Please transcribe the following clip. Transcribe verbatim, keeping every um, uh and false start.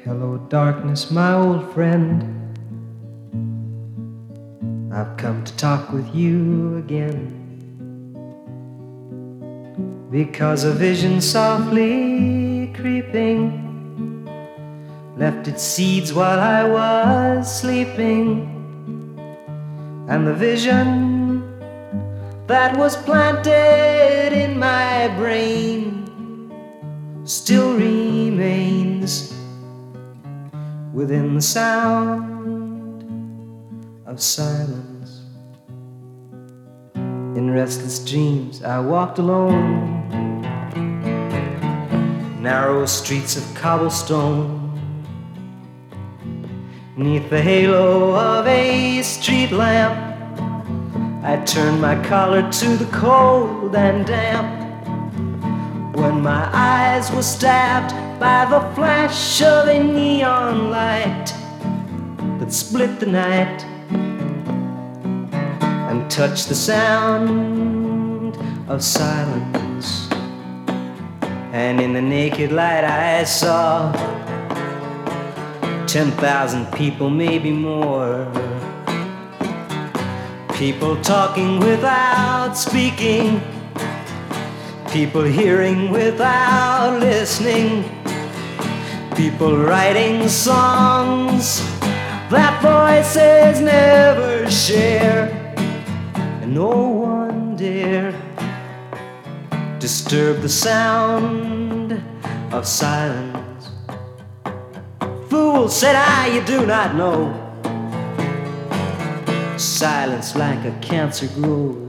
Hello, darkness, my old friend. I've come to talk with you again, because a vision softly creeping left its seeds while I was sleeping, and the vision that was planted in my brain still remains within the sound of silence. In restless dreams I walked alone, narrow streets of cobblestone, neath the halo of a street lamp. I turned my collar to the cold and damp, when my eyes were stabbed by the flash of a neon light that split the night and touched the sound of silence. And in the naked light I saw ten thousand people, maybe more, people talking without speaking, people hearing without listening, people writing songs that voices never share, and no one dare disturb the sound of silence. Fool, said I, you do not know. Silence like a cancer grows